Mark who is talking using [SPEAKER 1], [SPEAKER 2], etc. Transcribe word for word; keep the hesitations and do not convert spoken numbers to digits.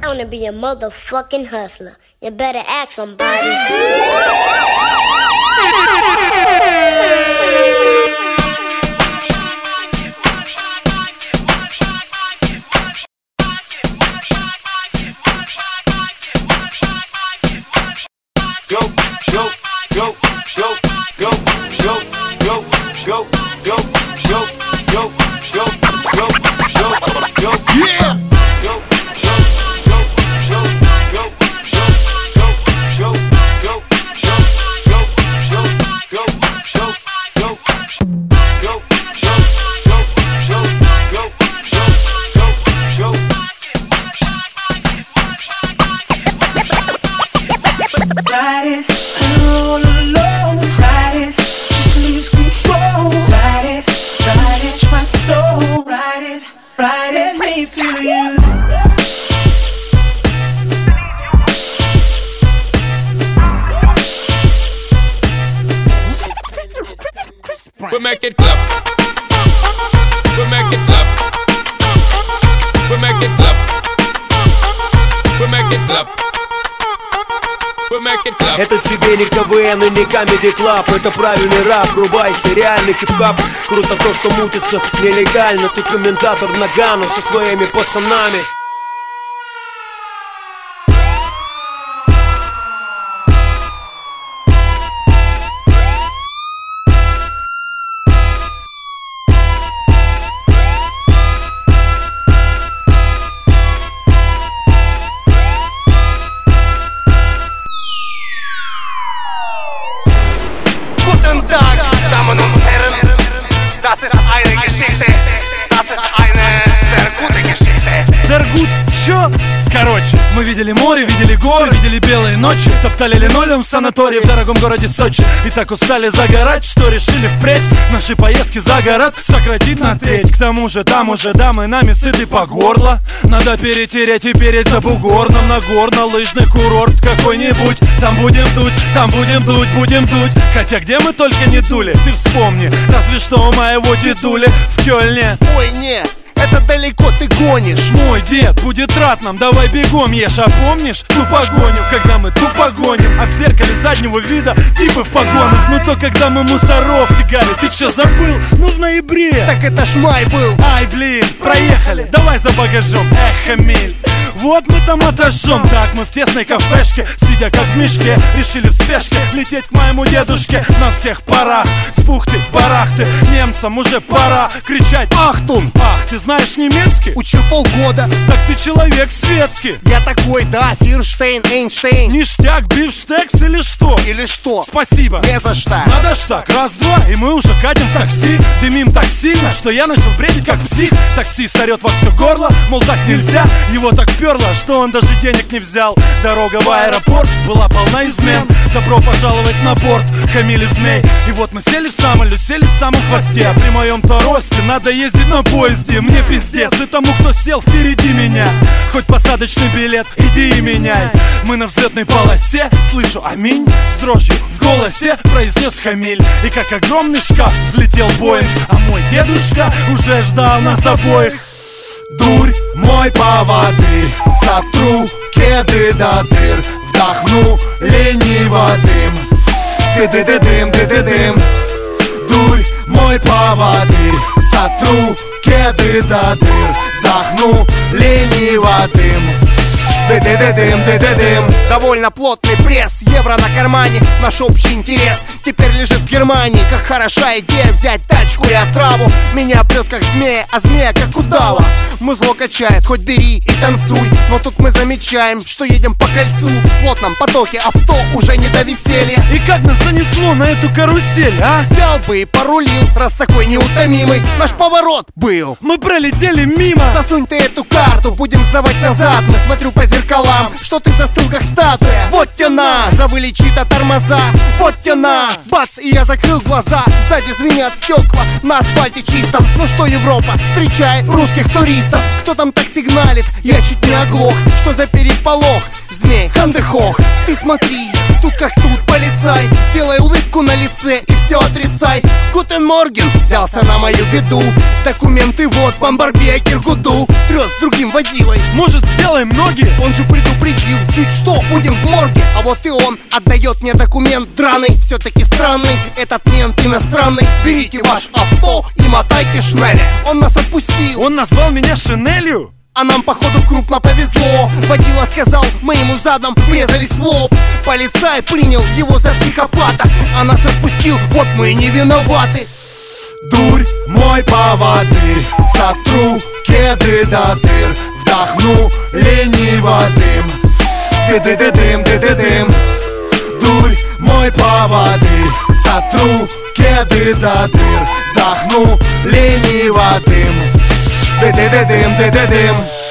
[SPEAKER 1] I wanna be a motherfucking hustler. You better ask somebody.
[SPEAKER 2] Go, go, go, go, go, go, go, go, go, go, go, go, go, go, go, yeah.
[SPEAKER 3] Ride it, all alone. Ride it, just lose control. Ride it, ride it, my soul. Ride it, ride it, make me feel you.
[SPEAKER 2] We make it clap. We make it clap. We make it clap. We make it clap.
[SPEAKER 4] Это тебе не КВН и не Comedy Club. Это правильный рэп, рубайся, реальный хип-хап. Круто то, что мутится нелегально. Тут комментатор Нагано со своими пацанами.
[SPEAKER 5] Зергут, чё? Короче, мы видели море, видели горы, видели белые ночи. Топтали линолеум в санатории в дорогом городе Сочи. И так устали загорать, что решили впредь наши поездки за город сократить на треть. К тому же там уже дамы нами сыты по горло. Надо перетереть и переть за бугор. Нам на горно-лыжный курорт какой-нибудь. Там будем дуть, там будем дуть, будем дуть. Хотя где мы только не дули, ты вспомни. Разве что у моего дедули в Кёльне.
[SPEAKER 6] Ой, нет, это далеко ты гонишь.
[SPEAKER 5] Мой дед будет рад нам, давай бегом ешь. А помнишь ту погоню, когда мы ту погоним? А в зеркале заднего вида типы в погонах. Ну то, когда мы мусоров тягали, ты чё забыл? Ну в ноябре.
[SPEAKER 6] Так это ж май был.
[SPEAKER 5] Ай, блин, проехали, давай за багажом. Эх, Эмиль, вот мы там отожжем. Так мы в тесной кафешке, сидя как в мешке, решили в спешке лететь к моему дедушке. На всех парах, с бухты-барахты, немцам уже пора кричать «Ахтун!» Ах, ты знаешь немецкий?
[SPEAKER 6] Учил полгода.
[SPEAKER 5] Так ты человек светский.
[SPEAKER 6] Я такой, да, Фирштейн, Эйнштейн.
[SPEAKER 5] Ништяк, бифштекс или что?
[SPEAKER 6] Или что?
[SPEAKER 5] Спасибо.
[SPEAKER 6] Не за что.
[SPEAKER 5] Надо ж так, раз-два, и мы уже катим в такси. Дымим так сильно, что я начал бредить как псих. Таксист орет во все горло, мол так нельзя. Его так перло, что он даже денег не взял. Дорога в аэропорт была полна измен. Добро пожаловать на борт, хамили змей. И вот мы сели в самолет, сели в самом хвосте. А при моем-то росте надо ездить на поезде. Мне пиздец, и тому, кто сел впереди меня. Хоть посадочный билет, иди и меняй. Мы на взлетной полосе, слышу аминь. С дрожью в голосе произнес Хамиль. И как огромный шкаф взлетел Боинг. А мой дедушка уже ждал нас обоих.
[SPEAKER 6] Дурь, мой поводырь, сотру кеды до дыр. Вдохну лениво дым. Ты-ты-ты-дым, ты-ты-дым. Дурь, мой поводырь, сотру кеды до дыр. Вдохну лениво дым. Ды-ды-ды-дым, ды-ды-дым. Довольно плотный пресс, евро на кармане. Наш общий интерес теперь лежит в Германии. Как хороша идея взять тачку и отраву. Меня прет как змея, а змея как удава. Музло качает, хоть бери и танцуй. Но тут мы замечаем, что едем по кольцу. В плотном потоке авто уже не до веселья.
[SPEAKER 5] И как нас занесло на эту карусель, а?
[SPEAKER 6] Взял бы и порулил, раз такой неутомимый наш поворот был.
[SPEAKER 5] Мы пролетели мимо.
[SPEAKER 6] Засунь ты эту карту, будем сдавать назад. Мы смотрю по зеркалам, что ты застыл как статуя. Вот тяна, завылечит от тормоза. Вот тяна, бац, и я закрыл глаза. Сзади звенят стекла, на асфальте чистом. Ну что, Европа, встречай русских туристов. Кто там так сигналит? Я чуть не оглох. Что за переполох? Змей, хандехох. Ты смотри, тут как тут, полицай. Сделай улыбку на лице и все отрицай. Гутен Морген взялся на мою беду. Документы вот, бомбарбекер гуду. Трёс с другим водилой.
[SPEAKER 5] Может, сделаем ноги?
[SPEAKER 6] Он же предупредил, чуть что, будем в морге. А вот и он отдает мне документ драный. Все-таки странный, этот мент иностранный. Берите ваш авто и мотайте шнели. Он нас отпустил.
[SPEAKER 5] Он назвал меня Шинелью?
[SPEAKER 6] А нам, походу, крупно повезло. Водила сказал, мы ему задом врезались в лоб. Полицай принял его за психопата, а нас отпустил, вот мы и не виноваты.
[SPEAKER 7] Дурь, мой поводырь, сотру кеды до дыр. Вдохну лениво дым. Ды-ды-ды-дым, ды-ды-дым. Дурь, мой поводырь, сотру кеды до дыр. Вдохну лениво дым. Ды-ды-ды-дым, ды-ды-дым.